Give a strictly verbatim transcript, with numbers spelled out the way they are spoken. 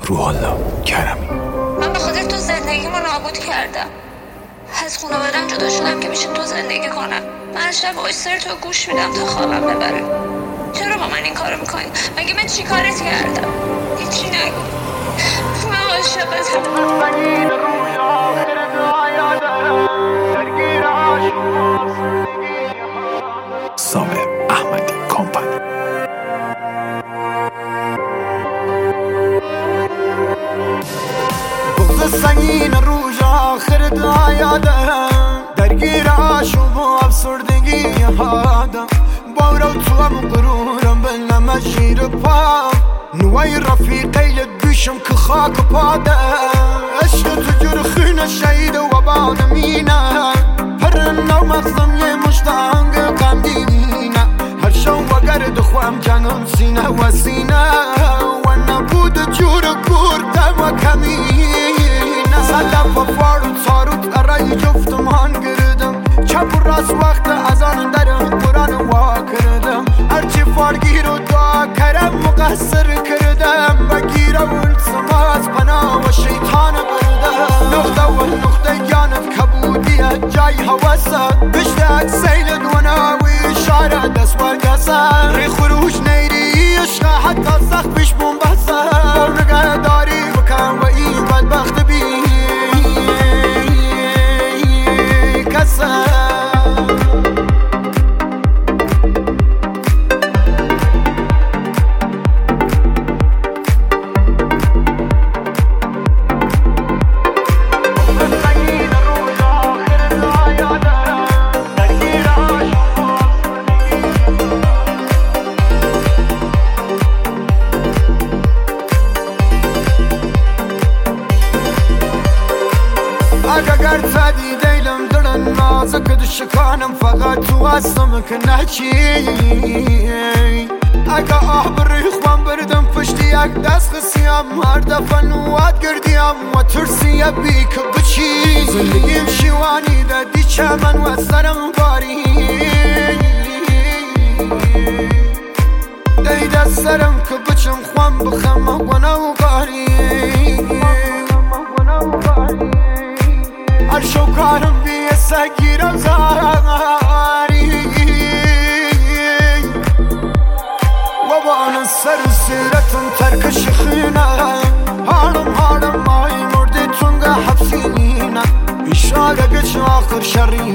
روح الله کرمی. من به خاطر تو زندگیمو نابود کردم. از خانواده‌ام جدا شدم که بشه تو زندگی کنم. من شب وایسر تو گوش میدم تا خوابم ببره. چرا با من این کارو میکنی؟ مگه من چی کارت کردم؟ هیچی نگو. من عاشقتم. سامر احمدی کمپانی. بغض سنگین روز آخر دایادم، درگیر عاشق و افسردگی هادم. بارو تو هم غرورم بلنم شیر پام، نوای رفیقی دوشم که خاک پادم. عشق تو جرخین شهید و بانمینه، پر نو مغزم یه مشتانگ غمگینه. هر شو وگر دخوام جنم سینه و سینه، و نبود جور گردم و کمینه. سلف و فارو تاروت ارای جفتم هان گردم، چپ و راست وقت از آن در قرآن وا کردم. هرچی فارگیر و دعا کرم مقصر کردم، بگیر و التماس پناه و شیطان بردم. نقطه و نقطه جانت کبودیه جای حواسه، بشتاق سیل دوانا و اشاره دست ورگسه. ری خروش نیری عشقه حتی سخت پیش بومبسه، نگه داری بکن و این بدبخت بی کسه. اگر تدی دیلم درن نازک دشکانم، فقط تو هستم که نچی. اگه آه بریخوام بردم پشتی یک دست خسیم، هر دفعه نوات گردیم و ترسی بی که بچی. زندگیم شیوانی دادی چمن و سرم باری، دی دست سرم که بچم خوام بخم و نوگاری. هر شو کارم بیه سگیرم زاری، و با آن سر سیرتم ترکش خینم. هارم هارم مای مردی تونگه حبسینینم، اشاره گچ آخر شری